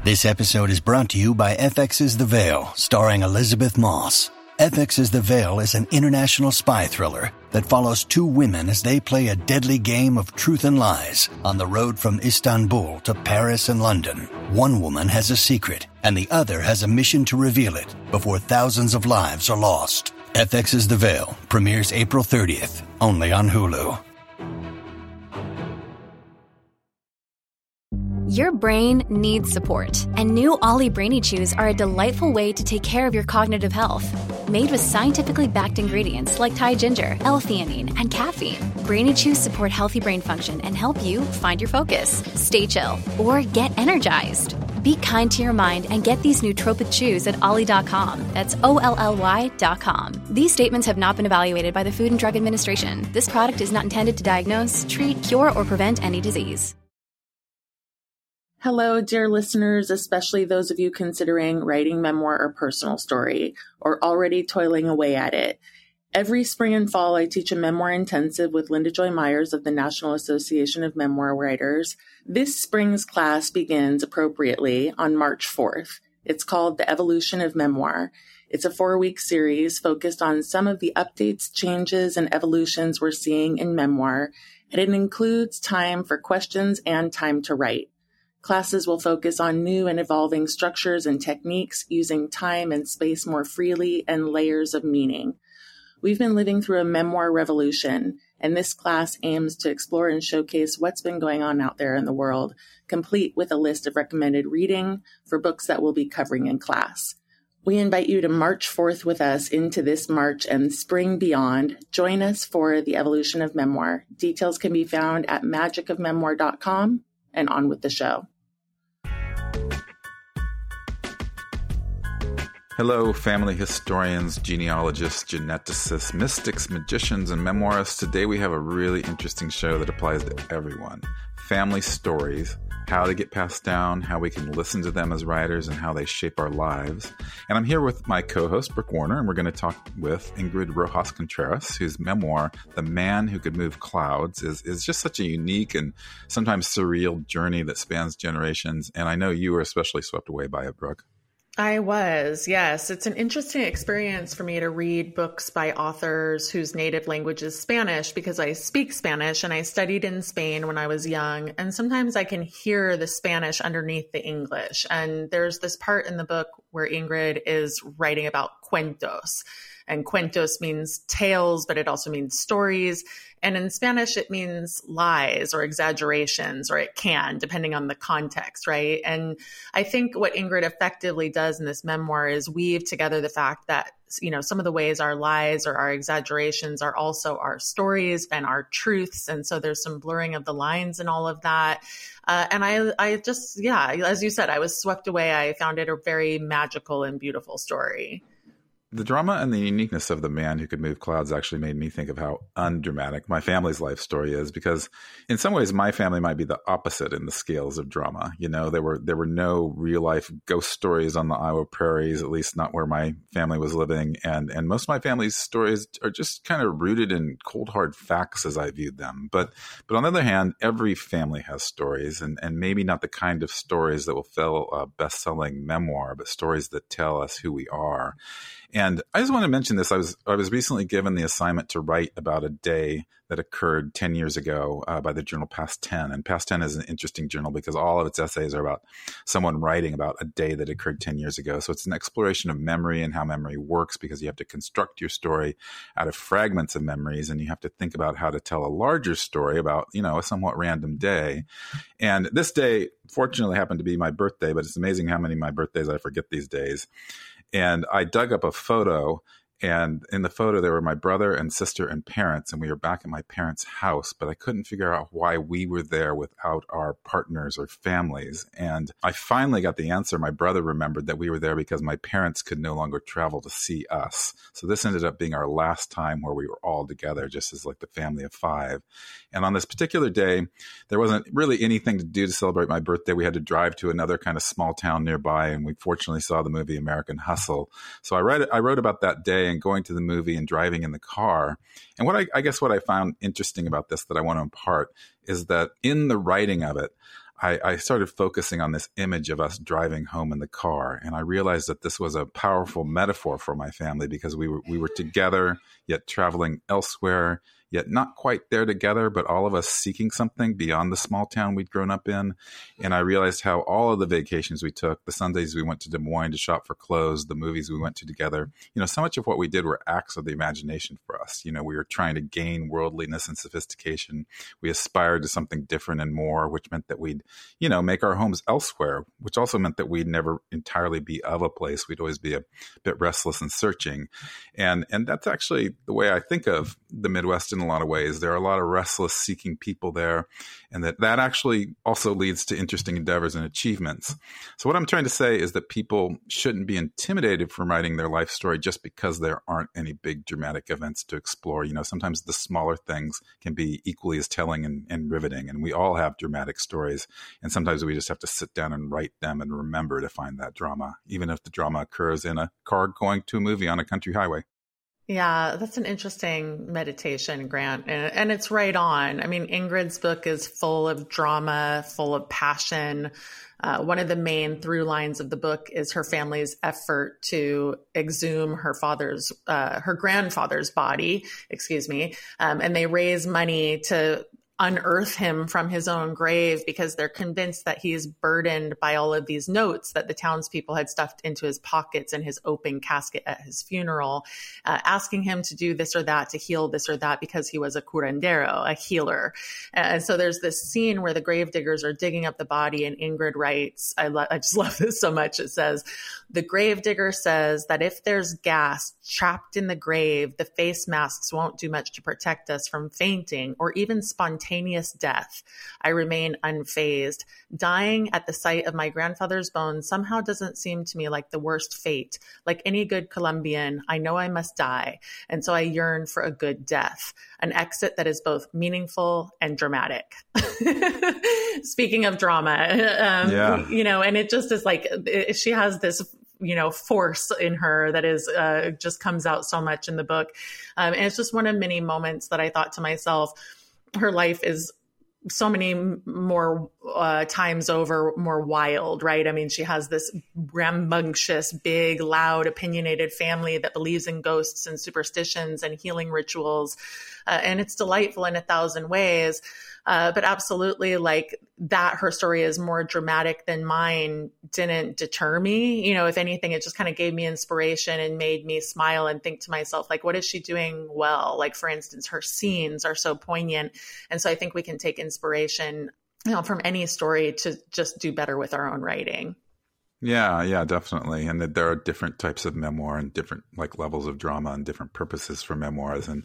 This episode is brought to you by FX's The Veil, starring Elizabeth Moss. FX's The Veil is an international spy thriller that follows two women as they play a deadly game of truth and lies on the road from Istanbul to Paris and London. One woman has a secret, and the other has a mission to reveal it before thousands of lives are lost. FX's The Veil premieres April 30th, only on Hulu. Your brain needs support, and new Ollie Brainy Chews are a delightful way to take care of your cognitive health. Made with scientifically backed ingredients like Thai ginger, L-theanine, and caffeine, Brainy Chews support healthy brain function and help you find your focus, stay chill, or get energized. Be kind to your mind and get these nootropic chews at ollie.com. That's OLLY.com. These statements have not been evaluated by the Food and Drug Administration. This product is not intended to diagnose, treat, cure, or prevent any disease. Hello, dear listeners, especially those of you considering writing memoir or personal story, or already toiling away at it. Every spring and fall, I teach a memoir intensive with Linda Joy Myers of the National Association of Memoir Writers. This spring's class begins appropriately on March 4th. It's called The Evolution of Memoir. It's a 4-week series focused on some of the updates, changes, and evolutions we're seeing in memoir, and it includes time for questions and time to write. Classes will focus on new and evolving structures and techniques using time and space more freely and layers of meaning. We've been living through a memoir revolution, and this class aims to explore and showcase what's been going on out there in the world, complete with a list of recommended reading for books that we'll be covering in class. We invite you to March 4th with us into this March and spring beyond. Join us for the evolution of memoir. Details can be found at magicofmemoir.com, and on with the show. Hello, family historians, genealogists, geneticists, mystics, magicians, and memoirists. Today we have a really interesting show that applies to everyone. Family stories, how they get passed down, how we can listen to them as writers, and how they shape our lives. And I'm here with my co-host, Brooke Warner, and we're going to talk with Ingrid Rojas Contreras, whose memoir, The Man Who Could Move Clouds, is just such a unique and sometimes surreal journey that spans generations. And I know you were especially swept away by it, Brooke. I was, yes. It's an interesting experience for me to read books by authors whose native language is Spanish, because I speak Spanish and I studied in Spain when I was young. And sometimes I can hear the Spanish underneath the English. And there's this part in the book where Ingrid is writing about cuentos. And cuentos means tales, but it also means stories. And in Spanish, it means lies or exaggerations, or it can, depending on the context, right? And I think what Ingrid effectively does in this memoir is weave together the fact that, you know, some of the ways our lies or our exaggerations are also our stories and our truths. And so there's some blurring of the lines and all of that. And I just, yeah, as you said, I was swept away. I found it a very magical and beautiful story. The drama and the uniqueness of The Man Who Could Move Clouds actually made me think of how undramatic my family's life story is, because in some ways my family might be the opposite in the scales of drama. You know, there were no real life ghost stories on the Iowa prairies, at least not where my family was living. And most of my family's stories are just kind of rooted in cold hard facts as I viewed them. But on the other hand, every family has stories, and maybe not the kind of stories that will fill a best-selling memoir, but stories that tell us who we are. And I just want to mention this. I was recently given the assignment to write about a day that occurred 10 years ago by the journal Past 10. And Past 10 is an interesting journal because all of its essays are about someone writing about a day that occurred 10 years ago. So it's an exploration of memory and how memory works, because you have to construct your story out of fragments of memories, and you have to think about how to tell a larger story about, you know, a somewhat random day. And this day, fortunately, happened to be my birthday, but it's amazing how many of my birthdays I forget these days. And I dug up a photo, and in the photo there were my brother and sister and parents, and we were back at my parents' house, but I couldn't figure out why we were there without our partners or families. And I finally got the answer. My brother remembered that we were there because my parents could no longer travel to see us. So this ended up being our last time where we were all together, just as like the family of 5. And on this particular day, there wasn't really anything to do to celebrate my birthday. We had to drive to another kind of small town nearby, and we fortunately saw the movie American Hustle. So I wrote about that day and going to the movie and driving in the car. And what I guess what I found interesting about this that I want to impart is that in the writing of it, I started focusing on this image of us driving home in the car. And I realized that this was a powerful metaphor for my family because we were together, yet traveling elsewhere, yet not quite there together, but all of us seeking something beyond the small town we'd grown up in. And I realized how all of the vacations we took, the Sundays we went to Des Moines to shop for clothes, the movies we went to together, so much of what we did were acts of the imagination for us. We were trying to gain worldliness and sophistication. We aspired to something different and more, which meant that we'd, make our homes elsewhere, which also meant that we'd never entirely be of a place. We'd always be a bit restless and searching. And that's actually the way I think of the Midwest in a lot of ways. There are a lot of restless, seeking people there, and that actually also leads to interesting endeavors and achievements. So what I'm trying to say is that people shouldn't be intimidated from writing their life story just because there aren't any big dramatic events to explore. Sometimes the smaller things can be equally as telling and riveting, and we all have dramatic stories, and sometimes we just have to sit down and write them and remember to find that drama, even if the drama occurs in a car going to a movie on a country highway. Yeah, that's an interesting meditation, Grant. And it's right on. I mean, Ingrid's book is full of drama, full of passion. One of the main through lines of the book is her family's effort to exhume her grandfather's body, and they raise money to unearth him from his own grave because they're convinced that he's burdened by all of these notes that the townspeople had stuffed into his pockets in his open casket at his funeral, asking him to do this or that, to heal this or that, because he was a curandero, a healer. And so there's this scene where the gravediggers are digging up the body, and Ingrid writes, I just love this so much. It says, "The gravedigger says that if there's gas trapped in the grave, the face masks won't do much to protect us from fainting or even spontaneous death. I remain unfazed. Dying at the sight of my grandfather's bones somehow doesn't seem to me like the worst fate. Like any good Colombian, I know I must die, and so I yearn for a good death, an exit that is both meaningful and dramatic." Speaking of drama, and it just is like, she has this force in her that is just comes out so much in the book. And it's just one of many moments that I thought to myself, her life is so many more times over more wild, right? I mean, she has this rambunctious, big, loud, opinionated family that believes in ghosts and superstitions and healing rituals. And it's delightful in 1,000 ways. But absolutely, like that, her story is more dramatic than mine, didn't deter me. If anything, it just kind of gave me inspiration and made me smile and think to myself, like, what is she doing well? Like, for instance, her scenes are so poignant. And so I think we can take inspiration, from any story to just do better with our own writing. Yeah, definitely. And that there are different types of memoir and different levels of drama and different purposes for memoirs. And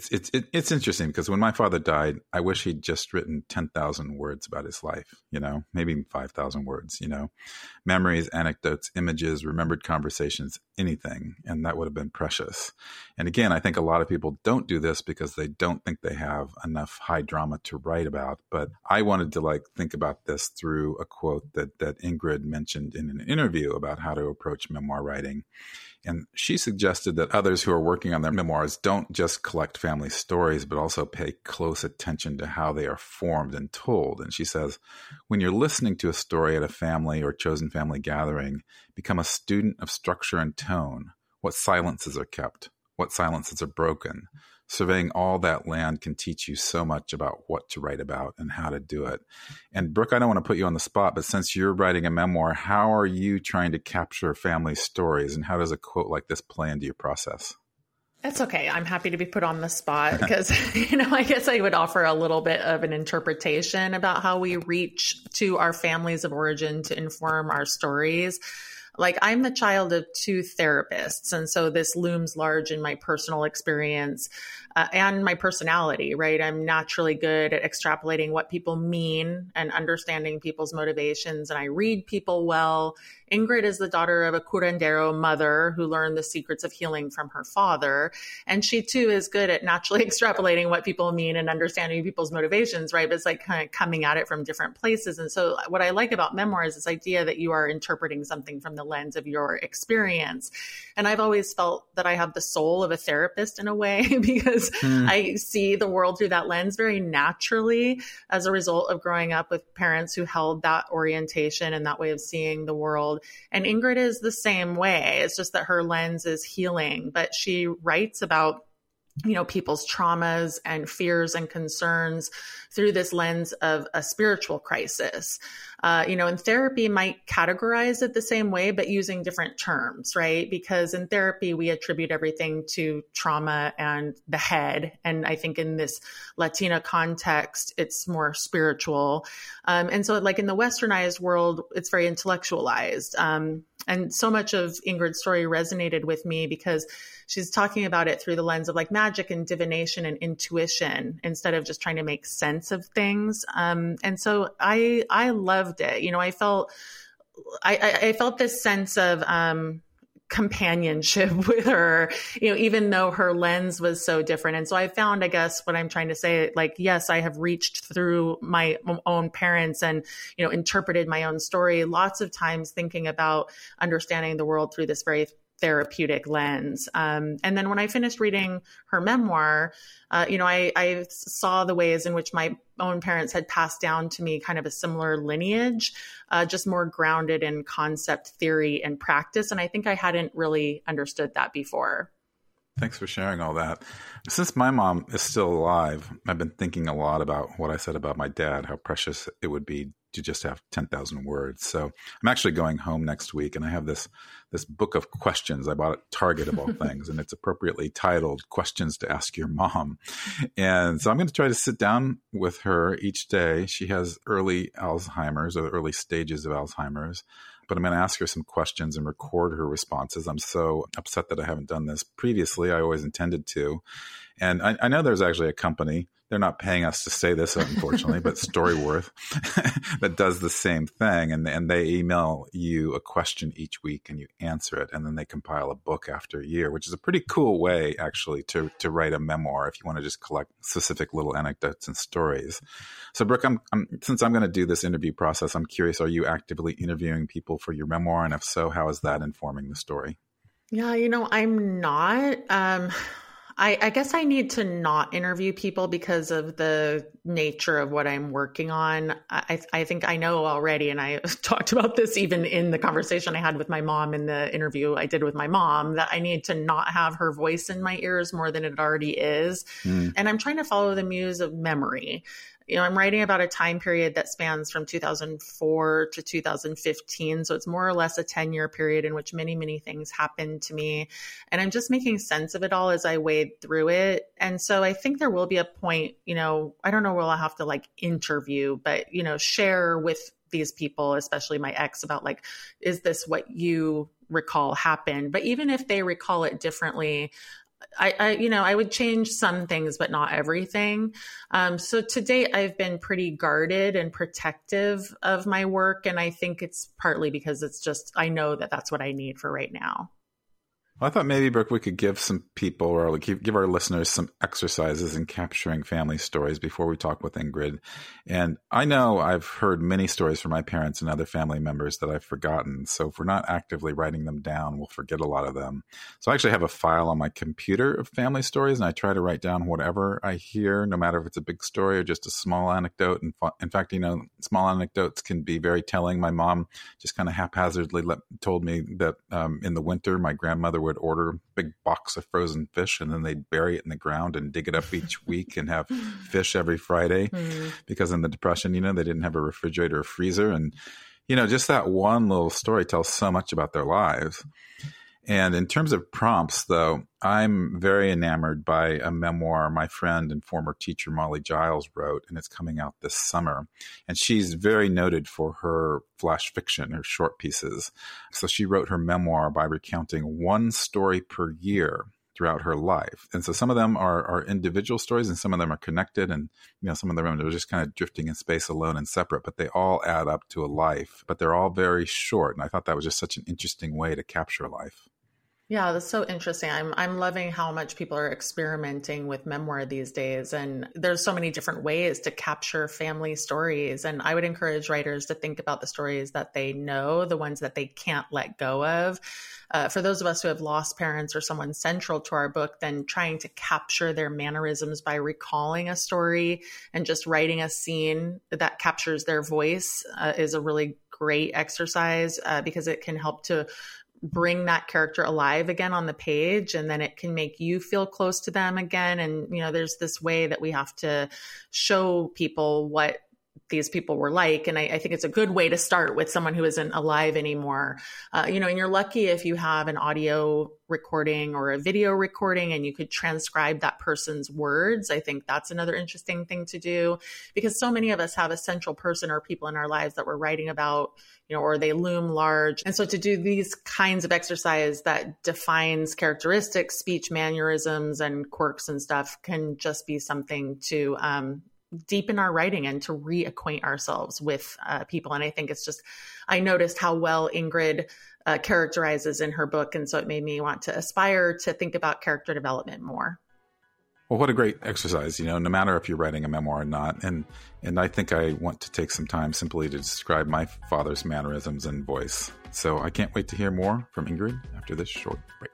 it's interesting because when my father died, I wish he'd just written 10,000 words about his life, maybe 5,000 words, memories, anecdotes, images, remembered conversations, anything. And that would have been precious. And again, I think a lot of people don't do this because they don't think they have enough high drama to write about. But I wanted to think about this through a quote that Ingrid mentioned in an interview about how to approach memoir writing. And she suggested that others who are working on their memoirs don't just collect family stories, but also pay close attention to how they are formed and told. And she says, when you're listening to a story at a family or chosen family gathering, become a student of structure and tone. What silences are kept? What silences are broken? Surveying all that land can teach you so much about what to write about and how to do it. And Brooke, I don't want to put you on the spot, but since you're writing a memoir, how are you trying to capture family stories, and how does a quote like this play into your process? That's okay. I'm happy to be put on the spot because, I guess I would offer a little bit of an interpretation about how we reach to our families of origin to inform our stories. Like, I'm the child of 2 therapists. And so this looms large in my personal experience and my personality, right? I'm naturally good at extrapolating what people mean and understanding people's motivations. And I read people well. Ingrid is the daughter of a curandero mother who learned the secrets of healing from her father. And she too is good at naturally extrapolating what people mean and understanding people's motivations, right? But it's like kind of coming at it from different places. And so what I like about memoir is this idea that you are interpreting something from the lens of your experience. And I've always felt that I have the soul of a therapist in a way because I see the world through that lens very naturally as a result of growing up with parents who held that orientation and that way of seeing the world. And Ingrid is the same way. It's just that her lens is healing, but she writes about people's traumas and fears and concerns through this lens of a spiritual crisis. And therapy might categorize it the same way, but using different terms, right? Because in therapy, we attribute everything to trauma and the head. And I think in this Latina context, it's more spiritual. And so like in the westernized world, it's very intellectualized. And so much of Ingrid's story resonated with me because she's talking about it through the lens of like magic and divination and intuition instead of just trying to make sense of things. And so I loved it. I felt this sense of companionship with her, even though her lens was so different. And so I found, I guess, what I'm trying to say, like, yes, I have reached through my own parents and, interpreted my own story lots of times thinking about understanding the world through this very therapeutic lens. And then when I finished reading her memoir, I saw the ways in which my own parents had passed down to me kind of a similar lineage, just more grounded in concept, theory, and practice. And I think I hadn't really understood that before. Thanks for sharing all that. Since my mom is still alive, I've been thinking a lot about what I said about my dad, how precious it would be to just have 10,000 words. So I'm actually going home next week, and I have this book of questions I bought at Target of all things, and it's appropriately titled Questions to Ask Your Mom. And so I'm going to try to sit down with her each day. She has early Alzheimer's or the early stages of Alzheimer's, but I'm going to ask her some questions and record her responses. I'm so upset that I haven't done this previously. I always intended to. And I know there's actually a company, they're not paying us to say this, unfortunately, but Storyworth, that does the same thing. And they email you a question each week and you answer it. And then they compile a book after a year, which is a pretty cool way, actually, to write a memoir if you want to just collect specific little anecdotes and stories. So, Brooke, since I'm going to do this interview process, I'm curious, are you actively interviewing people for your memoir? And if so, how is that informing the story? Yeah, I'm not. I guess I need to not interview people because of the nature of what I'm working on. I think I know already, and I talked about this even in the conversation I had with my mom in the interview I did with my mom, that I need to not have her voice in my ears more than it already is. And I'm trying to follow the muse of memory. I'm writing about a time period that spans from 2004 to 2015. So it's more or less a 10-year period in which many, many things happened to me. And I'm just making sense of it all as I wade through it. And so I think there will be a point, I don't know where I'll have to interview, but, share with these people, especially my ex, about is this what you recall happened? But even if they recall it differently, I would change some things, but not everything. So to date, I've been pretty guarded and protective of my work. And I think it's partly because it's just, I know that that's what I need for right now. Well, I thought maybe, Brooke, we could give some people or give our listeners some exercises in capturing family stories before we talk with Ingrid. And I know I've heard many stories from my parents and other family members that I've forgotten. So if we're not actively writing them down, we'll forget a lot of them. So I actually have a file on my computer of family stories, and I try to write down whatever I hear, no matter if it's a big story or just a small anecdote. And in fact, small anecdotes can be very telling. My mom just kind of haphazardly told me that in the winter, my grandmother would order a big box of frozen fish, and then they'd bury it in the ground and dig it up each week and have fish every Friday because in the Depression, they didn't have a refrigerator or freezer. And, just that one little story tells so much about their lives. And in terms of prompts, though, I'm very enamored by a memoir my friend and former teacher Molly Giles wrote, and it's coming out this summer. And she's very noted for her flash fiction, her short pieces. So she wrote her memoir by recounting one story per year throughout her life. And so some of them are individual stories and some of them are connected, and some of them are just kind of drifting in space alone and separate, but they all add up to a life, but they're all very short. And I thought that was just such an interesting way to capture life. Yeah, that's so interesting. I'm loving how much people are experimenting with memoir these days. And there's so many different ways to capture family stories. And I would encourage writers to think about the stories that they know, the ones that they can't let go of. For those of us who have lost parents or someone central to our book, then trying to capture their mannerisms by recalling a story and just writing a scene that captures their voice is a really great exercise because it can help to bring that character alive again on the page, and then it can make you feel close to them again. And, there's this way that we have to show people what these people were like. And I think it's a good way to start with someone who isn't alive anymore. And you're lucky if you have an audio recording or a video recording and you could transcribe that person's words. I think that's another interesting thing to do, because so many of us have a central person or people in our lives that we're writing about, or they loom large. And so to do these kinds of exercise that defines characteristics, speech mannerisms, and quirks and stuff can just be something to deepen our writing and to reacquaint ourselves with people. And I think I noticed how well Ingrid characterizes in her book. And so it made me want to aspire to think about character development more. Well, what a great exercise, no matter if you're writing a memoir or not. And I think I want to take some time simply to describe my father's mannerisms and voice. So I can't wait to hear more from Ingrid after this short break.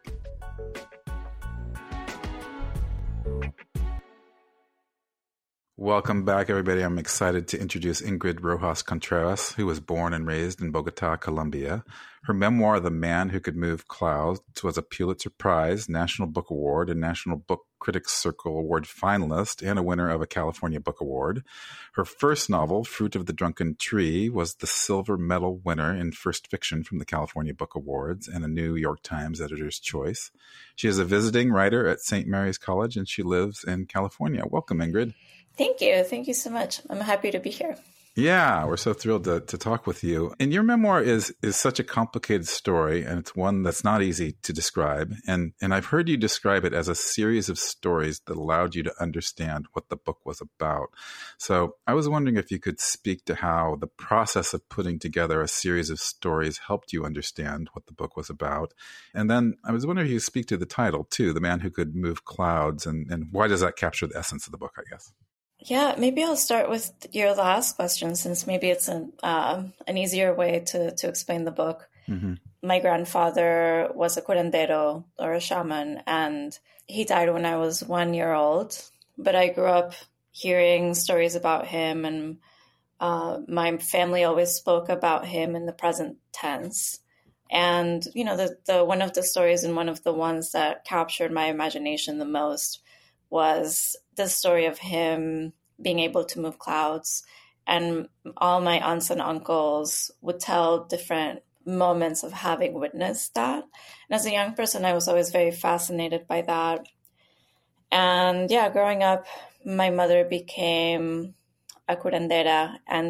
Welcome back, everybody. I'm excited to introduce Ingrid Rojas Contreras, who was born and raised in Bogota, Colombia. Her memoir, The Man Who Could Move Clouds, was a Pulitzer Prize, National Book Award, and National Book Critics Circle Award finalist, and a winner of a California Book Award. Her first novel, Fruit of the Drunken Tree, was the Silver Medal winner in First Fiction from the California Book Awards and a New York Times Editor's Choice. She is a visiting writer at St. Mary's College, and she lives in California. Welcome, Ingrid. Thank you. Thank you so much. I'm happy to be here. Yeah, we're so thrilled to talk with you. And your memoir is such a complicated story, and it's one that's not easy to describe. And I've heard you describe it as a series of stories that allowed you to understand what the book was about. So I was wondering if you could speak to how the process of putting together a series of stories helped you understand what the book was about. And then I was wondering if you could speak to the title, too, The Man Who Could Move Clouds, and why does that capture the essence of the book, I guess? Yeah, maybe I'll start with your last question, since maybe it's an easier way to explain the book. Mm-hmm. My grandfather was a curandero, or a shaman, and he died when I was 1 year old. But I grew up hearing stories about him, and my family always spoke about him in the present tense. And, the one of the stories and one of the ones that captured my imagination the most was the story of him being able to move clouds. And all my aunts and uncles would tell different moments of having witnessed that. And as a young person, I was always very fascinated by that. And yeah, growing up, my mother became a curandera, and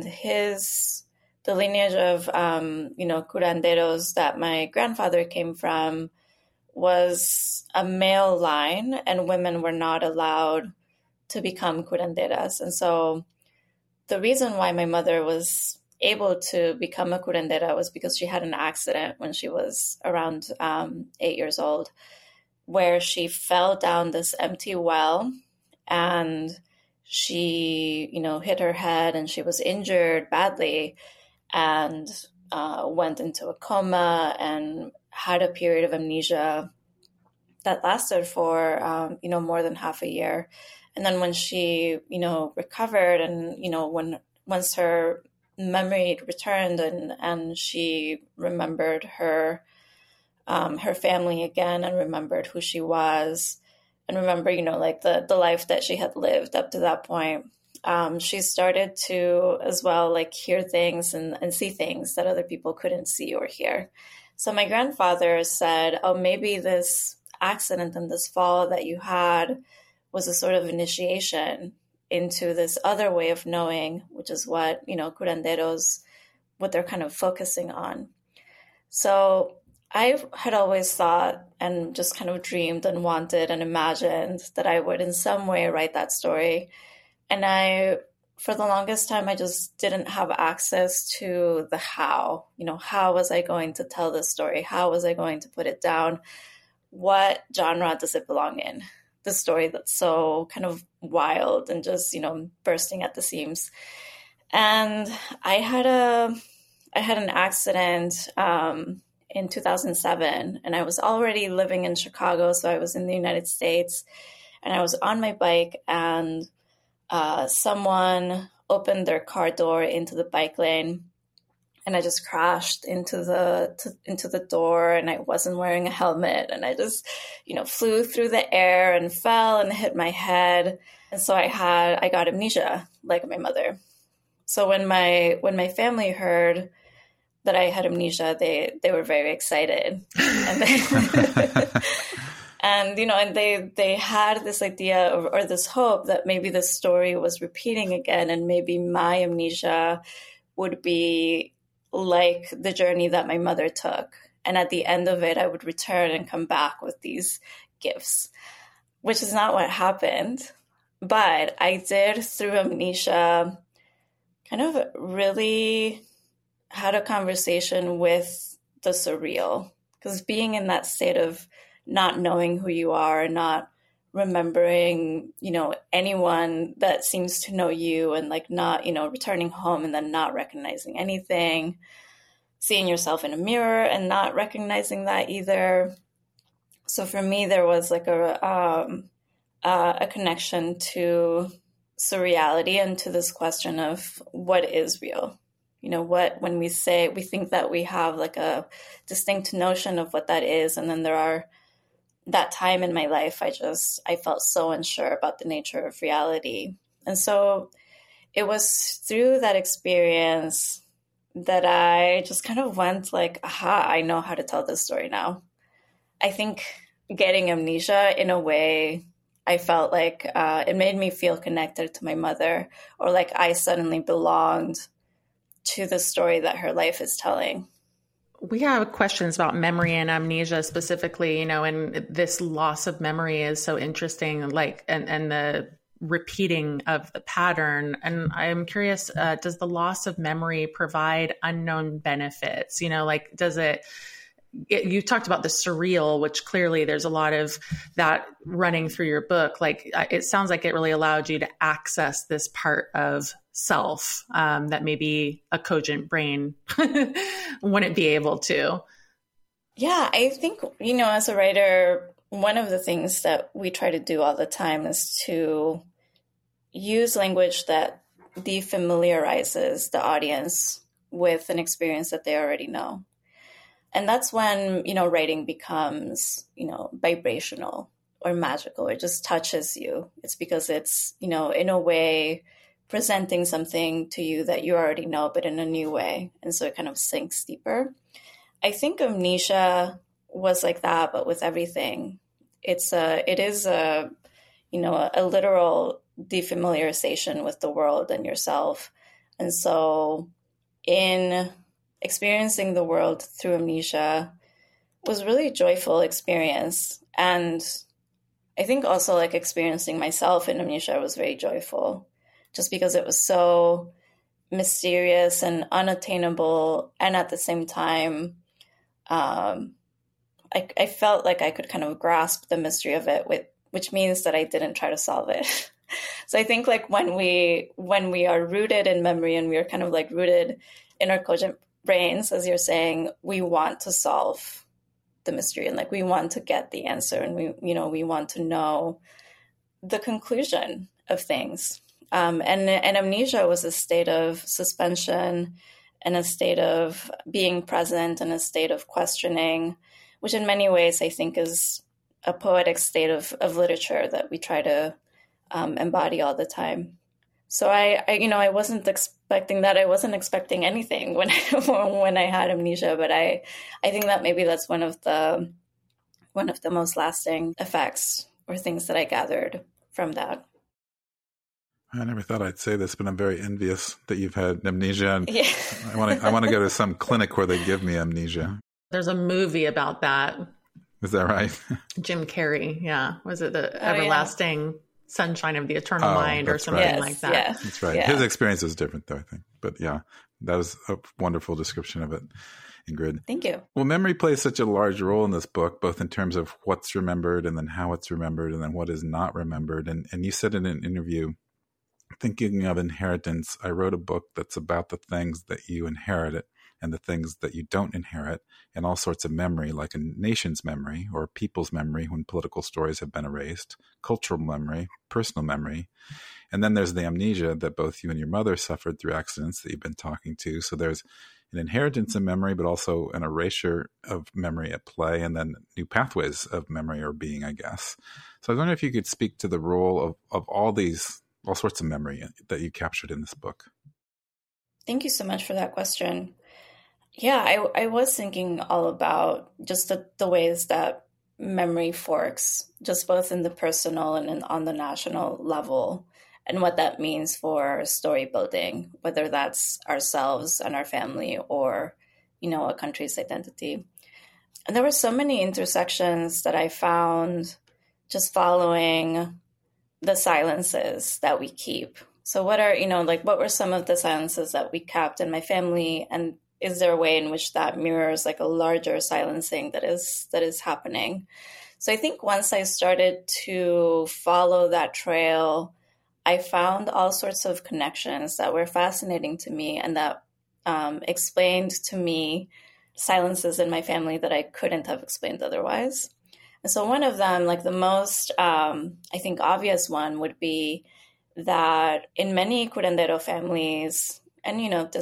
the lineage of, curanderos that my grandfather came from was a male line, and women were not allowed to become curanderas. And so the reason why my mother was able to become a curandera was because she had an accident when she was around 8 years old, where she fell down this empty well, and she, hit her head, and she was injured badly, and went into a coma and had a period of amnesia that lasted for, more than half a year. And then when she, recovered, and, once her memory returned, and she remembered her family again, and remembered who she was, and remember, the life that she had lived up to that point, she started to as well, hear things and see things that other people couldn't see or hear. So my grandfather said, oh, maybe this accident and this fall that you had was a sort of initiation into this other way of knowing, which is what, curanderos, what they're kind of focusing on. So I had always thought and just kind of dreamed and wanted and imagined that I would in some way write that story. And for the longest time, I just didn't have access to the how. How was I going to tell this story? How was I going to put it down? what genre does it belong in? The story that's so kind of wild and just, bursting at the seams. And I had an accident in 2007, and I was already living in Chicago, so I was in the United States, and I was on my bike, and someone opened their car door into the bike lane, and I just crashed into the door, and I wasn't wearing a helmet, and I just, flew through the air and fell and hit my head, and so I got amnesia like my mother. So when my family heard that I had amnesia, they were very excited, and and they had this idea or this hope that maybe the story was repeating again, and maybe my amnesia would be like the journey that my mother took, and at the end of it, I would return and come back with these gifts, which is not what happened. But I did, through amnesia, kind of really had a conversation with the surreal, because being in that state of not knowing who you are, not remembering, anyone that seems to know you, and like not, returning home and then not recognizing anything, seeing yourself in a mirror and not recognizing that either. So for me, there was like a connection to surreality and to this question of what is real. When we think that we have like a distinct notion of what that is. And then that time in my life, I felt so unsure about the nature of reality. And so it was through that experience that I just kind of went like, aha, I know how to tell this story now. I think getting amnesia, in a way, I felt like it made me feel connected to my mother, or like I suddenly belonged to the story that her life is telling. We have questions about memory and amnesia specifically, and this loss of memory is so interesting, like, and the repeating of the pattern. And I'm curious, does the loss of memory provide unknown benefits? Does it, you talked about the surreal, which clearly there's a lot of that running through your book. Like, it sounds like it really allowed you to access this part of self that maybe a cogent brain wouldn't be able to. Yeah, I think, as a writer, one of the things that we try to do all the time is to use language that defamiliarizes the audience with an experience that they already know. And that's when, writing becomes, vibrational or magical. It just touches you. It's because it's, in a way, presenting something to you that you already know, but in a new way. And so it kind of sinks deeper. I think amnesia was like that, but with everything. It is a literal defamiliarization with the world and yourself. And so in experiencing the world through amnesia was really a joyful experience. And I think also like experiencing myself in amnesia was very joyful, just because it was so mysterious and unattainable. And at the same time, I felt like I could kind of grasp the mystery of it, which means that I didn't try to solve it. So I think like when we are rooted in memory and we are kind of like rooted in our cogent brains, as you're saying, we want to solve the mystery, and like we want to get the answer, and we want to know the conclusion of things. And amnesia was a state of suspension and a state of being present and a state of questioning, which in many ways I think is a poetic state of literature that we try to embody all the time. So I wasn't expecting that. I wasn't expecting anything when I had amnesia, but I think that maybe that's one of the most lasting effects or things that I gathered from that. I never thought I'd say this, but I'm very envious that you've had amnesia. And yeah. I want to go to some clinic where they give me amnesia. There's a movie about that. Is that right? Jim Carrey. Yeah. Was it the Everlasting Sunshine of the Eternal Mind or something like that? Yeah. That's right. Yeah. His experience is different though, I think. But yeah, that was a wonderful description of it. Ingrid. Thank you. Well, memory plays such a large role in this book, both in terms of what's remembered and then how it's remembered and then what is not remembered. And you said in an interview, thinking of inheritance, I wrote a book that's about the things that you inherit and the things that you don't inherit, and all sorts of memory, like a nation's memory or people's memory when political stories have been erased, cultural memory, personal memory. And then there's the amnesia that both you and your mother suffered through accidents that you've been talking to. So there's an inheritance of memory, but also an erasure of memory at play, and then new pathways of memory or being, I guess. So I was wondering if you could speak to the role of all sorts of memory that you captured in this book. Thank you so much for that question. Yeah, I was thinking all about just the ways that memory forks, just both in the personal and on the national level, and what that means for story building, whether that's ourselves and our family or, a country's identity. And there were so many intersections that I found just following the silences that we keep. So what were some of the silences that we kept in my family, and is there a way in which that mirrors like a larger silencing that is happening? So I think once I started to follow that trail, I found all sorts of connections that were fascinating to me and that explained to me silences in my family that I couldn't have explained otherwise. And so one of them, like the most, I think, obvious one would be that in many curandero families, and,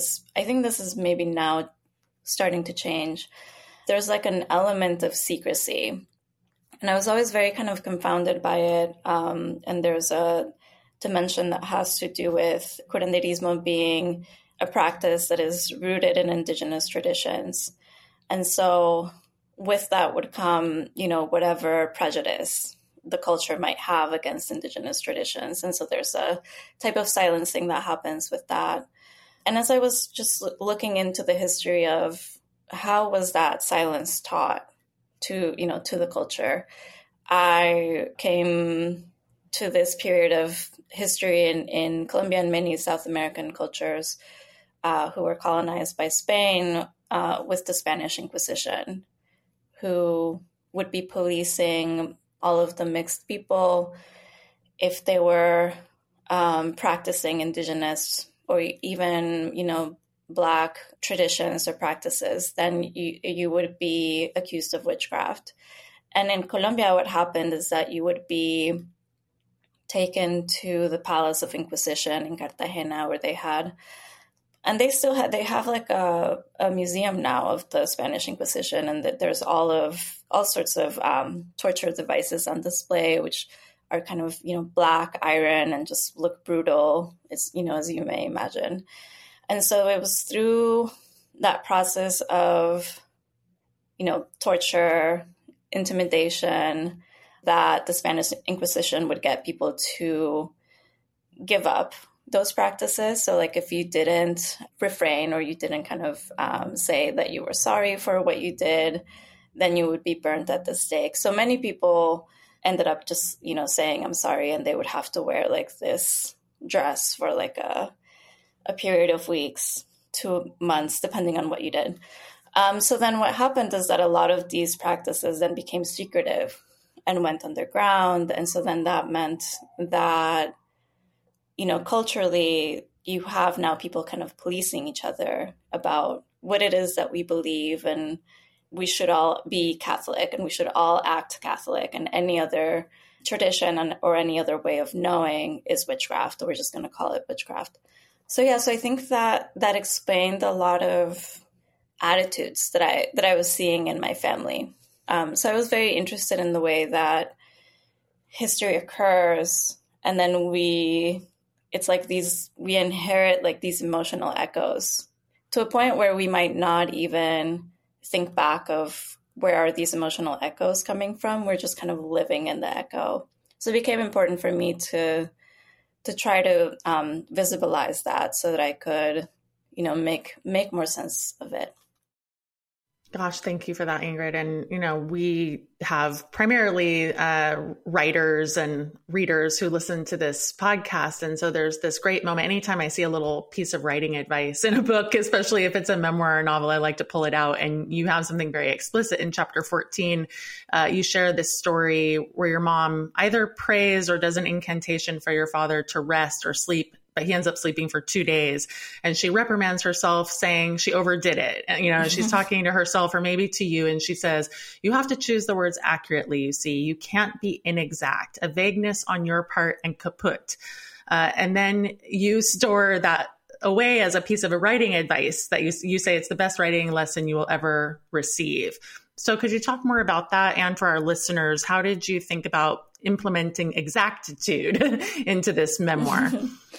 I think this is maybe now starting to change, there's like an element of secrecy. And I was always very kind of confounded by it. And there's a dimension that has to do with curanderismo being a practice that is rooted in indigenous traditions. And so with that would come, whatever prejudice the culture might have against indigenous traditions. And so there's a type of silencing that happens with that. And as I was just looking into the history of how was that silence taught to the culture, I came to this period of history in Colombia and many South American cultures who were colonized by Spain with the Spanish Inquisition, who would be policing all of the mixed people if they were practicing indigenous or even, Black traditions or practices, then you would be accused of witchcraft. And in Colombia, what happened is that you would be taken to the Palace of Inquisition in Cartagena, where they have like a museum now of the Spanish Inquisition, and that there's all sorts of torture devices on display, which are kind of, black iron and just look brutal, as you may imagine. And so it was through that process of, torture, intimidation, that the Spanish Inquisition would get people to give up those practices. So like if you didn't refrain or you didn't kind of say that you were sorry for what you did, then you would be burnt at the stake. So many people ended up just, saying, I'm sorry. And they would have to wear like this dress for like a period of weeks to months, depending on what you did. So then what happened is that a lot of these practices then became secretive and went underground. And so then that meant that, culturally, you have now people kind of policing each other about what it is that we believe, and we should all be Catholic and we should all act Catholic, and any other tradition or any other way of knowing is witchcraft, or we're just going to call it witchcraft. So I think that explained a lot of attitudes that I was seeing in my family. So I was very interested in the way that history occurs, and then we inherit like these emotional echoes to a point where we might not even think back of where are these emotional echoes coming from. We're just kind of living in the echo. So it became important for me to try to visualize that so that I could, make more sense of it. Gosh, thank you for that, Ingrid. And, we have primarily writers and readers who listen to this podcast. And so there's this great moment. Anytime I see a little piece of writing advice in a book, especially if it's a memoir or novel, I like to pull it out. And you have something very explicit in chapter 14. You share this story where your mom either prays or does an incantation for your father to rest or sleep, but he ends up sleeping for 2 days, and she reprimands herself saying she overdid it. And, she's talking to herself or maybe to you. And she says, you have to choose the words accurately. You see, you can't be inexact, a vagueness on your part and kaput. And then you store that away as a piece of a writing advice that you say it's the best writing lesson you will ever receive. So could you talk more about that? And for our listeners, how did you think about implementing exactitude into this memoir?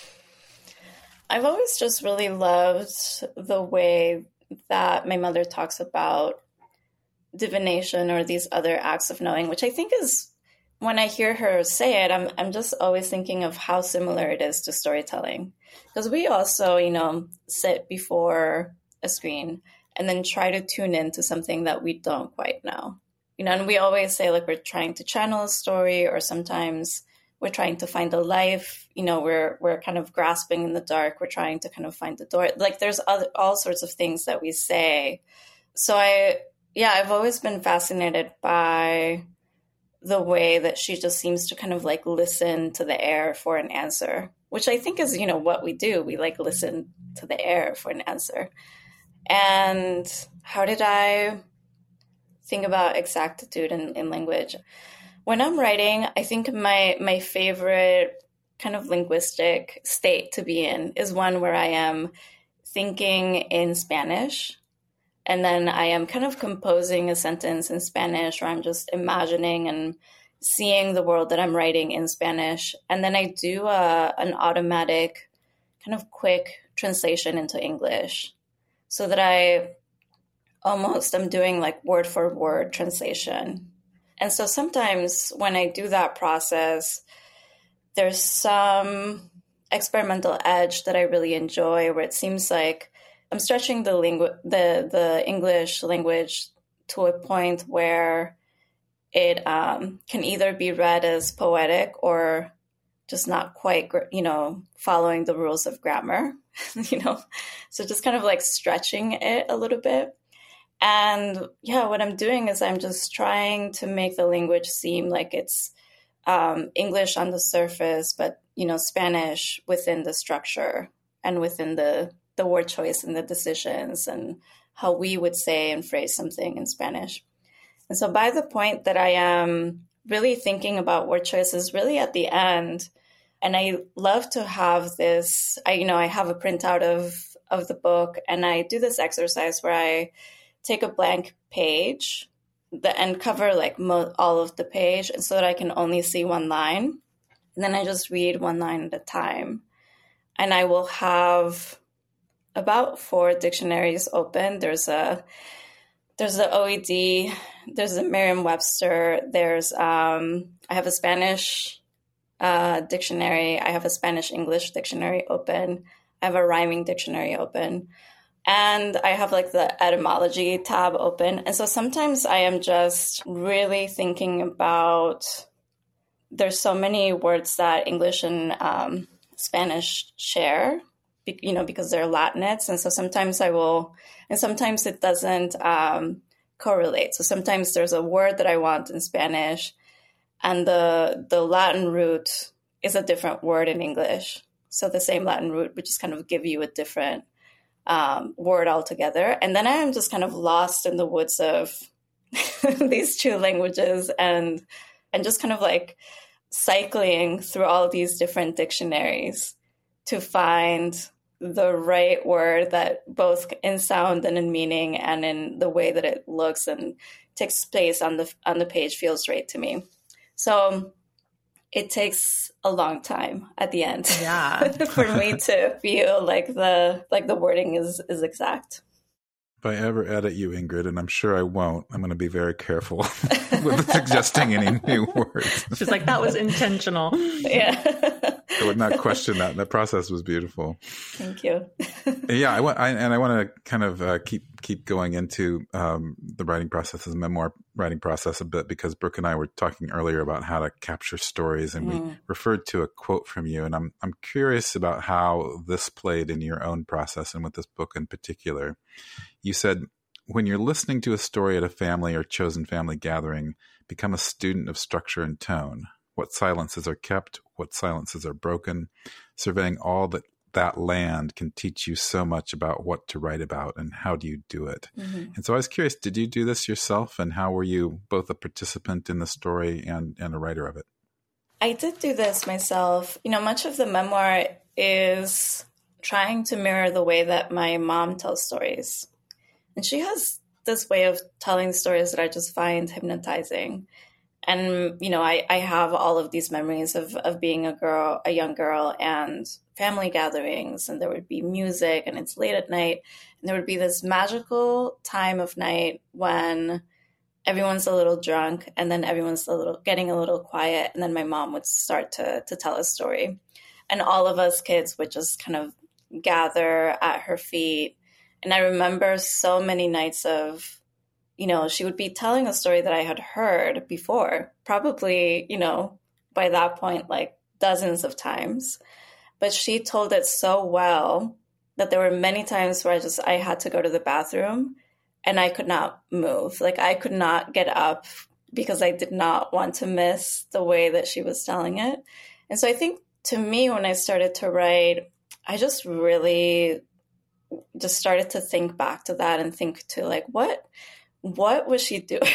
I've always just really loved the way that my mother talks about divination or these other acts of knowing, which I think is, when I hear her say it, I'm just always thinking of how similar it is to storytelling. Because we also, sit before a screen and then try to tune into something that we don't quite know. And we always say, like, we're trying to channel a story, or sometimes we're trying to find a life, we're kind of grasping in the dark. We're trying to kind of find the door. Like, there's all sorts of things that we say. So I've always been fascinated by the way that she just seems to kind of like listen to the air for an answer, which I think is, what we do. We like listen to the air for an answer. And how did I think about exactitude in language? When I'm writing, I think my favorite kind of linguistic state to be in is one where I am thinking in Spanish, and then I am kind of composing a sentence in Spanish, or I'm just imagining and seeing the world that I'm writing in Spanish. And then I do an automatic kind of quick translation into English, so that I'm doing like word for word translation. And so sometimes when I do that process, there's some experimental edge that I really enjoy, where it seems like I'm stretching the English language to a point where it can either be read as poetic or just not quite, following the rules of grammar, So just kind of like stretching it a little bit. And what I'm doing is I'm just trying to make the language seem like it's English on the surface, but, Spanish within the structure and within the word choice and the decisions and how we would say and phrase something in Spanish. And so by the point that I am really thinking about word choices really at the end, and I love to have this, I have a printout of the book, and I do this exercise where I take a blank page and cover like all of the page, and so that I can only see one line. And then I just read one line at a time. And I will have about 4 dictionaries open. There's the OED, there's a Merriam-Webster, I have a Spanish dictionary, I have a Spanish-English dictionary open, I have a rhyming dictionary open. And I have like the etymology tab open. And so sometimes I am just really thinking about, there's so many words that English and Spanish share, because they're Latinate. And so sometimes and sometimes it doesn't correlate. So sometimes there's a word that I want in Spanish, and the Latin root is a different word in English. So the same Latin root would just kind of give you a different word altogether. And then I am just kind of lost in the woods of these 2 languages and just kind of like cycling through all these different dictionaries to find the right word that both in sound and in meaning and in the way that it looks and takes place on the page feels right to me. So it takes a long time at the end for me to feel like the wording is exact. If I ever edit you, Ingrid, and I'm sure I won't, I'm going to be very careful with suggesting any new words. She's like, that was intentional. But I would not question that. That process was beautiful. Thank you. Yeah, I want to kind of keep going into the writing process, the memoir writing process a bit, because Brooke and I were talking earlier about how to capture stories, and we referred to a quote from you, and I'm curious about how this played in your own process and with this book in particular. You said, "When you're listening to a story at a family or chosen family gathering, become a student of structure and tone. What silences are kept, what silences are broken. Surveying all that land can teach you so much about what to write about and how do you do it." And so I was curious, did you do this yourself, and how were you both a participant in the story and a writer of it? I did do this myself. Much of the memoir is trying to mirror the way that my mom tells stories. And she has this way of telling stories that I just find hypnotizing. And, I have all of these memories of being a young girl, and family gatherings, and there would be music, and it's late at night. And there would be this magical time of night when everyone's a little drunk, and then everyone's getting a little quiet. And then my mom would start to tell a story. And all of us kids would just kind of gather at her feet. And I remember so many nights of, she would be telling a story that I had heard before, probably, by that point, like dozens of times. But she told it so well that there were many times where I had to go to the bathroom and I could not move. Like I could not get up because I did not want to miss the way that she was telling it. And so I think to me, when I started to write, I just really just started to think back to that and think to like, what was she doing?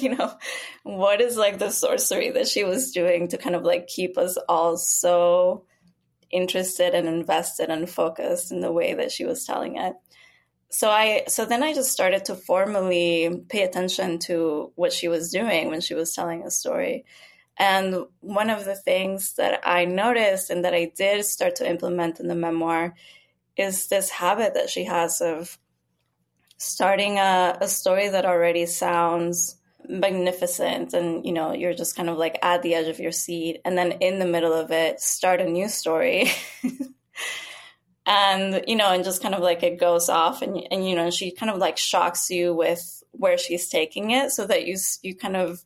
What is like the sorcery that she was doing to kind of like keep us all so interested and invested and focused in the way that she was telling it. So then I just started to formally pay attention to what she was doing when she was telling a story. And one of the things that I noticed and that I did start to implement in the memoir is this habit that she has of starting a story that already sounds magnificent, and you're just kind of like at the edge of your seat, and then in the middle of it start a new story. And and just kind of like it goes off, and she kind of like shocks you with where she's taking it, so that you kind of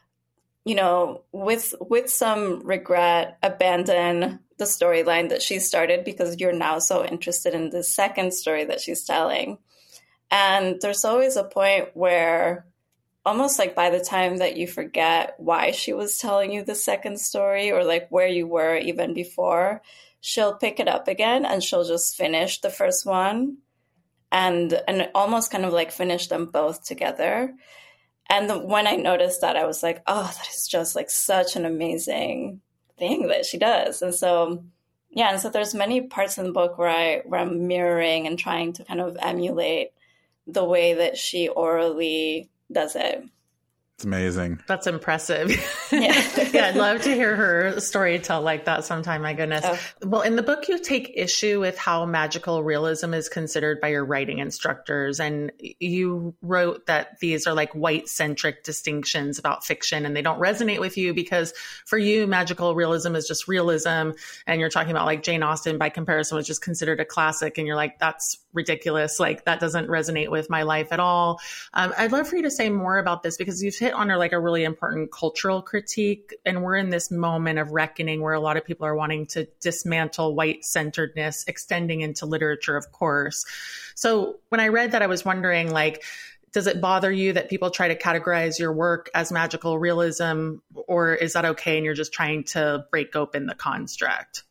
with some regret abandon the storyline that she started, because you're now so interested in the second story that she's telling. And there's always a point where almost like by the time that you forget why she was telling you the second story, or like where you were even before, she'll pick it up again and she'll just finish the first one and almost kind of like finish them both together. And when I noticed that, I was like, oh, that is just like such an amazing thing that she does. And so, yeah, and so there's many parts in the book where I'm mirroring and trying to kind of emulate the way that she orally does it. It's amazing. That's impressive. Yeah. Yeah, I'd love to hear her story tell like that sometime. My goodness. Oh. Well, in the book, you take issue with how magical realism is considered by your writing instructors. And you wrote that these are like white-centric distinctions about fiction, and they don't resonate with you because for you, magical realism is just realism. And you're talking about like Jane Austen by comparison was just considered a classic. And you're like, that's ridiculous. Like that doesn't resonate with my life at all. I'd love for you to say more about this, because you've hit on like a really important cultural critique. And we're in this moment of reckoning where a lot of people are wanting to dismantle white-centeredness, extending into literature, of course. So when I read that, I was wondering, like, does it bother you that people try to categorize your work as magical realism, or is that okay and you're just trying to break open the construct?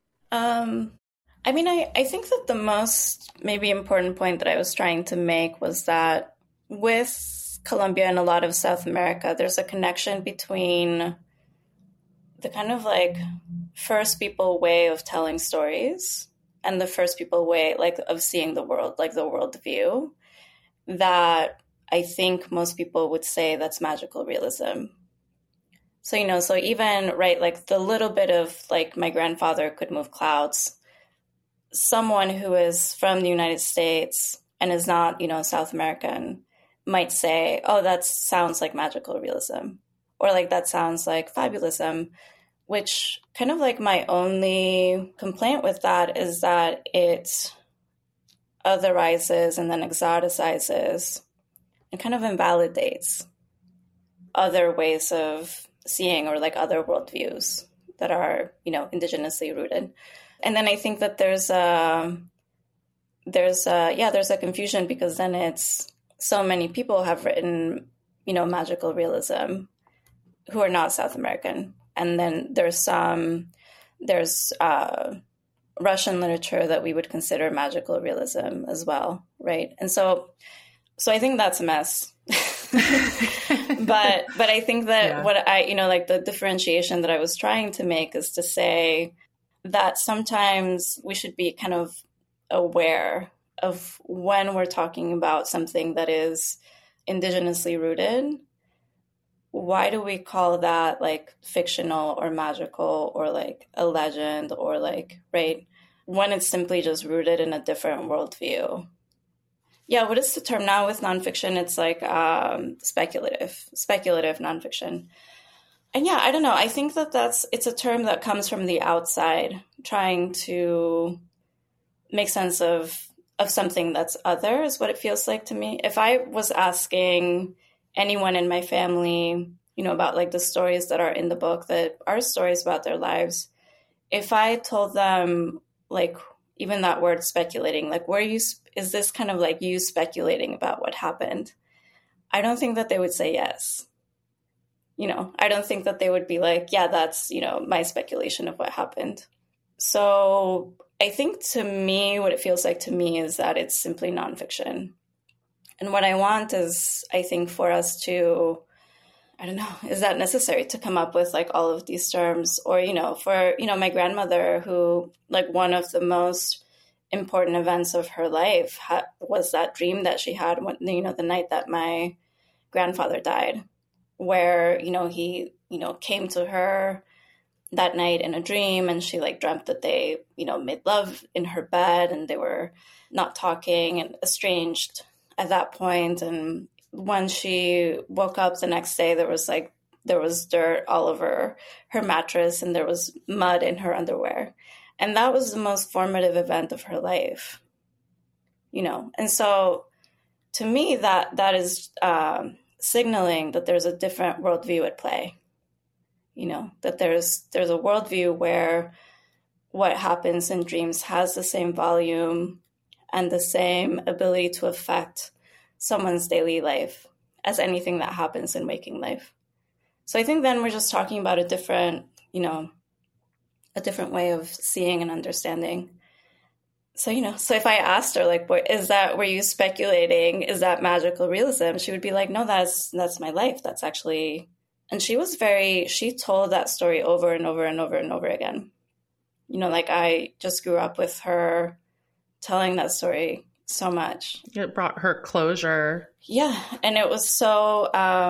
I mean, I think that the most maybe important point that I was trying to make was that with Colombia and a lot of South America, there's a connection between the kind of like first people way of telling stories and the first people way like of seeing the world, like the world view, that I think most people would say that's magical realism. So, so even, right, like the little bit of like my grandfather could move clouds, someone who is from the United States and is not, South American might say, oh, that sounds like magical realism, or like that sounds like fabulism, which kind of like my only complaint with that is that it otherizes and then exoticizes and kind of invalidates other ways of seeing or like other worldviews that are, you know, indigenously rooted. And then I think that there's a confusion, because then it's so many people have written, you know, magical realism who are not South American. And then there's Russian literature that we would consider magical realism as well, right? And so I think that's a mess. but I think that what I, you know, like the differentiation that I was trying to make is to say that sometimes we should be kind of aware of when we're talking about something that is indigenously rooted. Why do we call that like fictional or magical or like a legend or like, right? When it's simply just rooted in a different worldview. Yeah, what is the term now with nonfiction? It's like speculative nonfiction. And yeah, I don't know. I think that it's a term that comes from the outside, trying to make sense of something that's other, is what it feels like to me. If I was asking anyone in my family, you know, about like the stories that are in the book that are stories about their lives, if I told them like even that word speculating, like is this kind of like you speculating about what happened? I don't think that they would say yes. You know, I don't think that they would be like, yeah, that's, you know, my speculation of what happened. So I think to me, what it feels like to me is that it's simply nonfiction. And what I want is, I think, for us to, I don't know, is that necessary to come up with like all of these terms? Or, you know, for, you know, my grandmother, who like one of the most important events of her life was that dream that she had when, you know, the night that my grandfather died, where, you know, he, you know, came to her that night in a dream, and she like dreamt that they, you know, made love in her bed, and they were not talking and estranged at that point. And when she woke up the next day, there was dirt all over her mattress, and there was mud in her underwear. And that was the most formative event of her life, you know? And so to me, that is signaling that there's a different worldview at play, you know, that there's a worldview where what happens in dreams has the same volume and the same ability to affect someone's daily life as anything that happens in waking life. So I think then we're just talking about a different, you know, a different way of seeing and understanding. So, you know, so if I asked her, like, were you speculating? Is that magical realism? She would be like, no, that's my life. That's actually, and she told that story over and over and over and over again. You know, like I just grew up with her telling that story so much. It brought her closure. Yeah. And it was so,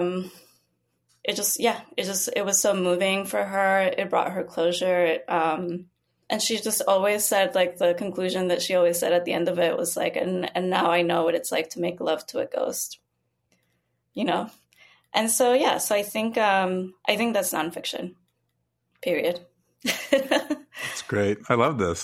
it was so moving for her. It brought her closure. And she just always said, like, the conclusion that she always said at the end of it was like, and now I know what it's like to make love to a ghost, you know? And so, yeah, so I think that's nonfiction, period. That's great. I love this.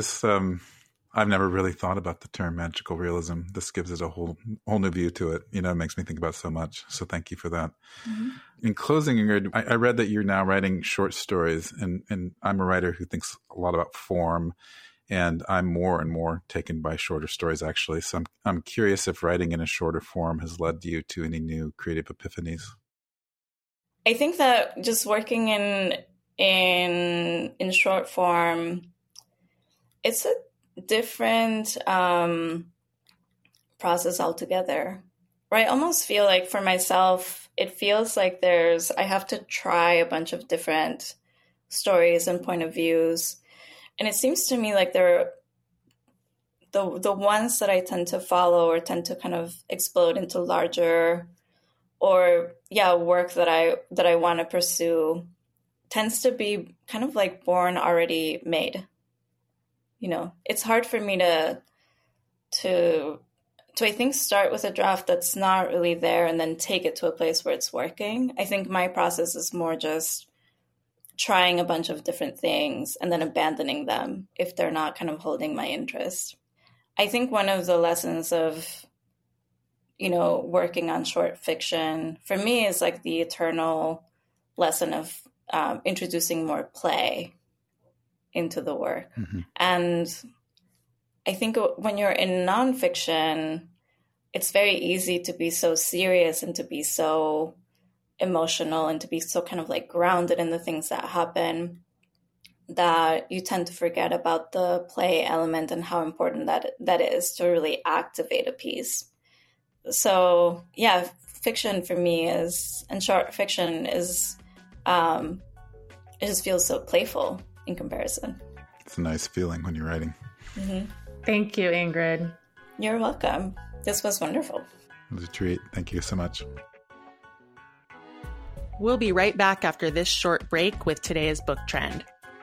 I've never really thought about the term magical realism. This gives it a whole new view to it. You know, it makes me think about so much. So thank you for that. Mm-hmm. In closing, Ingrid, I read that you're now writing short stories, and I'm a writer who thinks a lot about form, and I'm more and more taken by shorter stories, actually. So I'm curious if writing in a shorter form has led you to any new creative epiphanies. I think that just working in short form, it's a different process altogether. Or I almost feel like for myself, it feels like I have to try a bunch of different stories and point of views. And it seems to me like they're the ones that I tend to follow or tend to kind of explode into larger work that I want to pursue tends to be kind of like born already made. You know, it's hard for me to I think start with a draft that's not really there and then take it to a place where it's working. I think my process is more just trying a bunch of different things and then abandoning them if they're not kind of holding my interest. I think one of the lessons of, working on short fiction for me is like the eternal lesson of introducing more play into the work. Mm-hmm. And I think when you're in nonfiction, it's very easy to be so serious and to be so emotional and to be so kind of like grounded in the things that happen that you tend to forget about the play element and how important that is to really activate a piece. So yeah, fiction for me and short fiction is, it just feels so playful in comparison. It's a nice feeling when you're writing. Mm-hmm. Thank you, Ingrid. You're welcome. This was wonderful. It was a treat. Thank you so much. We'll be right back after this short break with today's book trend.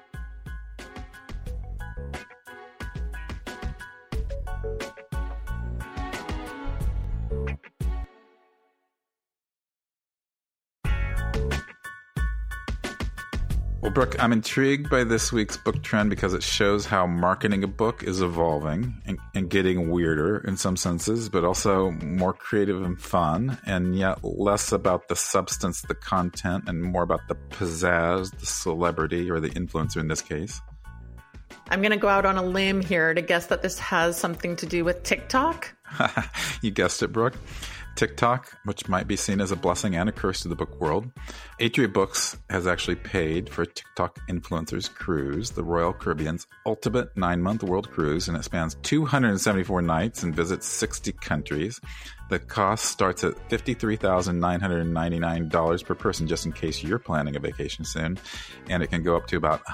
Well, Brooke, I'm intrigued by this week's book trend because it shows how marketing a book is evolving and getting weirder in some senses, but also more creative and fun, and yet less about the substance, the content, and more about the pizzazz, the celebrity, or the influencer in this case. I'm going to go out on a limb here to guess that this has something to do with TikTok. You guessed it, Brooke. TikTok, which might be seen as a blessing and a curse to the book world. Atria Books has actually paid for TikTok influencers cruise, the Royal Caribbean's ultimate 9-month world cruise, and it spans 274 nights and visits 60 countries. The cost starts at $53,999 per person, just in case you're planning a vacation soon, and it can go up to about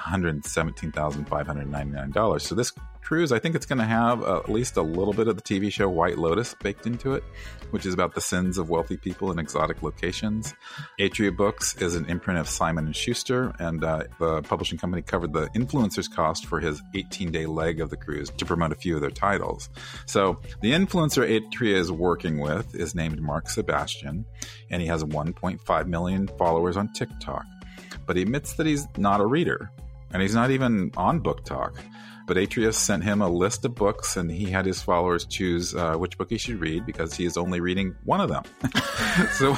$117,599. So this cruise, I think it's going to have at least a little bit of the TV show White Lotus baked into it, which is about the sins of wealthy people in exotic locations. Atria Books is an imprint of Simon & Schuster, and the publishing company covered the influencer's cost for his 18-day leg of the cruise to promote a few of their titles. So the influencer Atria is working with is named Mark Sebastian, and he has 1.5 million followers on TikTok. But he admits that he's not a reader, and he's not even on Book Talk. But Atria sent him a list of books, and he had his followers choose which book he should read because he is only reading one of them. So,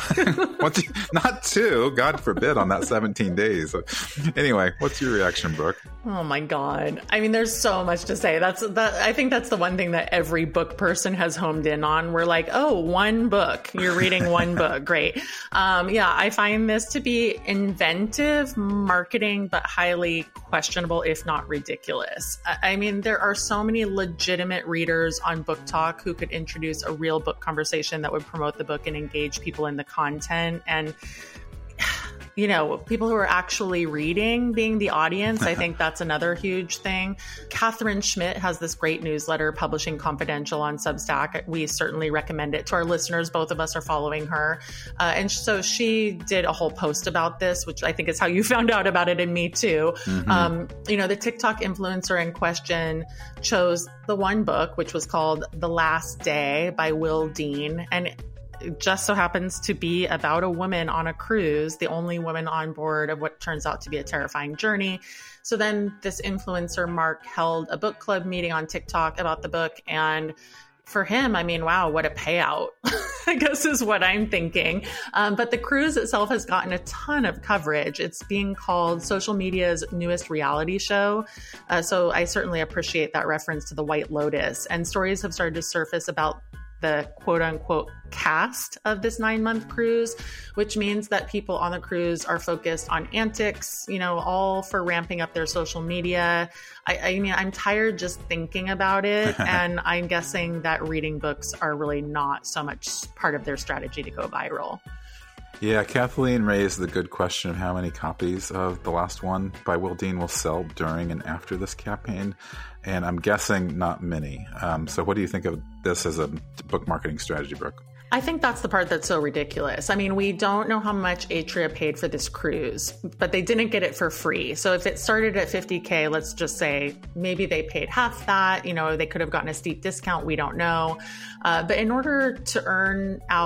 not two, God forbid, on that 17 days. So, anyway, what's your reaction, Brooke? Oh my God. I mean, there's so much to say. I think that's the one thing that every book person has homed in on. We're like, oh, one book. You're reading one book. Great. Yeah, I find this to be inventive marketing, but highly questionable, if not ridiculous. I mean, there are so many legitimate readers on Book Talk who could introduce a real book conversation that would promote the book and engage people in the content. And, you know, people who are actually reading being the audience, I think that's another huge thing. Catherine Schmidt has this great newsletter, Publishing Confidential, on Substack. We certainly recommend it to our listeners. Both of us are following her. And so she did a whole post about this, which I think is how you found out about it, and me too. Mm-hmm. You know, the TikTok influencer in question chose the one book, which was called The Last Day by Will Dean. And it just so happens to be about a woman on a cruise, the only woman on board of what turns out to be a terrifying journey. So then this influencer, Mark, held a book club meeting on TikTok about the book. And for him, I mean, wow, what a payout, I guess is what I'm thinking. But the cruise itself has gotten a ton of coverage. It's being called social media's newest reality show. So I certainly appreciate that reference to the White Lotus. And stories have started to surface about the quote unquote cast of this 9-month cruise, which means that people on the cruise are focused on antics, you know, all for ramping up their social media. I mean, I'm tired just thinking about it. And I'm guessing that reading books are really not so much part of their strategy to go viral. Yeah, Kathleen raised the good question of how many copies of The Last One by Will Dean will sell during and after this campaign. And I'm guessing not many. So what do you think of this as a book marketing strategy, Brooke? I think that's the part that's so ridiculous. I mean, we don't know how much Atria paid for this cruise, but they didn't get it for free. So if it started at $50K, let's just say maybe they paid half that, you know, they could have gotten a steep discount. We don't know. But in order to earn out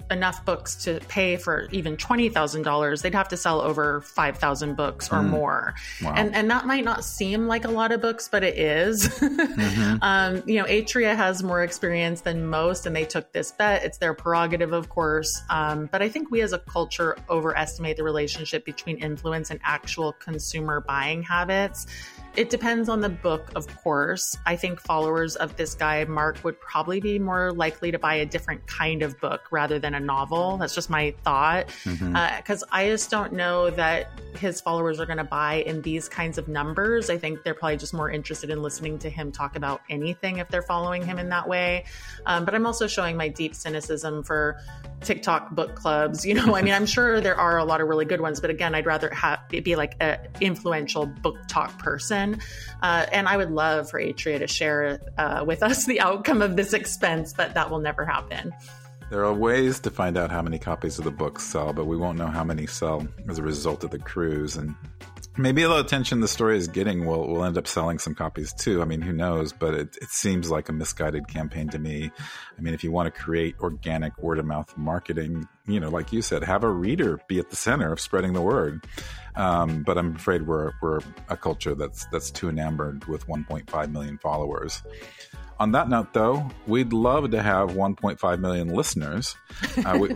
enough books to pay for even $20,000, they'd have to sell over 5,000 books or more. Wow. And that might not seem like a lot of books, but it is. Atria has more experience than most, and they took this bet. It's their prerogative, of course. But I think we as a culture overestimate the relationship between influence and actual consumer buying habits. It depends on the book, of course. I think followers of this guy, Mark, would probably be more likely to buy a different kind of book rather than a novel. That's just my thought. Because I just don't know that his followers are going to buy in these kinds of numbers. I think they're probably just more interested in listening to him talk about anything if they're following him in that way. But I'm also showing my deep cynicism for TikTok book clubs. I'm sure there are a lot of really good ones, but again, I'd rather have it be like an influential book talk person. And I would love for Atria to share with us the outcome of this expense, but that will never happen. There are ways to find out how many copies of the book sell, but we won't know how many sell as a result of the cruise. And maybe the attention the story is getting will end up selling some copies too. I mean, who knows? But it seems like a misguided campaign to me. I mean, if you want to create organic word-of-mouth marketing, like you said, have a reader be at the center of spreading the word. But I'm afraid we're a culture that's too enamored with 1.5 million followers. On that note, though, we'd love to have 1.5 million listeners. We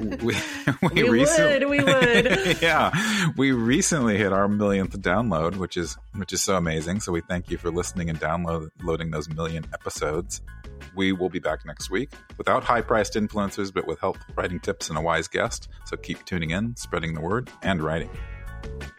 would. Yeah, we recently hit our millionth download, which is so amazing. So we thank you for listening and downloading those million episodes. We will be back next week without high-priced influencers, but with help, writing tips, and a wise guest. So keep tuning in, spreading the word, and writing.